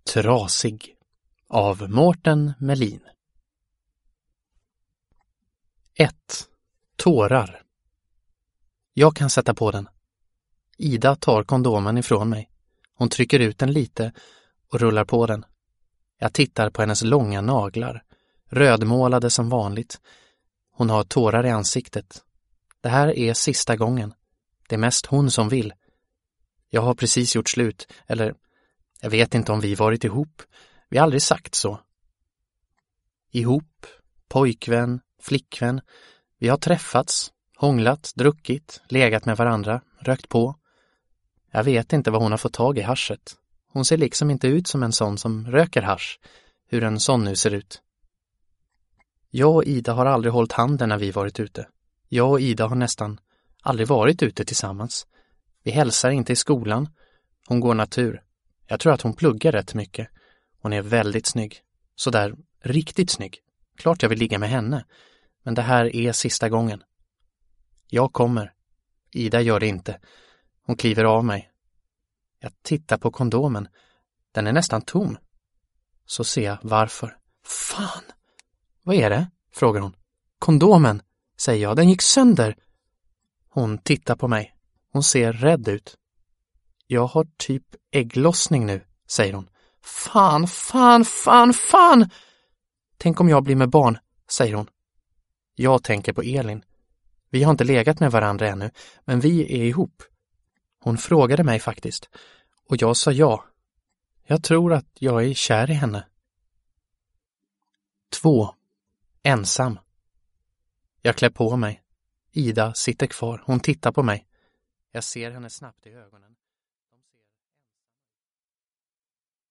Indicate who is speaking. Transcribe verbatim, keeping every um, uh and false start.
Speaker 1: Trasig av Mårten Melin. ett. Tårar. Jag kan sätta på den. Ida tar kondomen ifrån mig. Hon trycker ut den lite och rullar på den. Jag tittar på hennes långa naglar, rödmålade som vanligt. Hon har tårar i ansiktet. Det här är sista gången. Det är mest hon som vill. Jag har precis gjort slut, eller jag vet inte om vi varit ihop. Vi har aldrig sagt så. Ihop, pojkvän, flickvän. Vi har träffats, hånglat, druckit, legat med varandra, rökt på. Jag vet inte vad hon har fått tag i haschet. Hon ser liksom inte ut som en sån som röker hasch, hur en sån nu ser ut. Jag och Ida har aldrig hållit handen när vi varit ute. Jag och Ida har nästan aldrig varit ute tillsammans. Vi hälsar inte i skolan. Hon går natur. Jag tror att hon pluggar rätt mycket. Hon är väldigt snygg. Så där riktigt snygg. Klart jag vill ligga med henne. Men det här är sista gången. Jag kommer. Ida gör det inte. Hon kliver av mig. Jag tittar på kondomen. Den är nästan tom. Så ser jag varför. Fan! Vad är det? Frågar hon. Kondomen, säger jag. Den gick sönder. Hon tittar på mig. Hon ser rädd ut. Jag har typ ägglossning nu, säger hon. Fan, fan, fan, fan! Tänk om jag blir med barn, säger hon. Jag tänker på Elin. Vi har inte legat med varandra ännu, men vi är ihop. Hon frågade mig faktiskt. Och jag sa ja. Jag tror att jag är kär i henne. två. Ensam. Jag klär på mig. Ida sitter kvar. Hon tittar på mig. Jag ser henne snabbt i ögonen.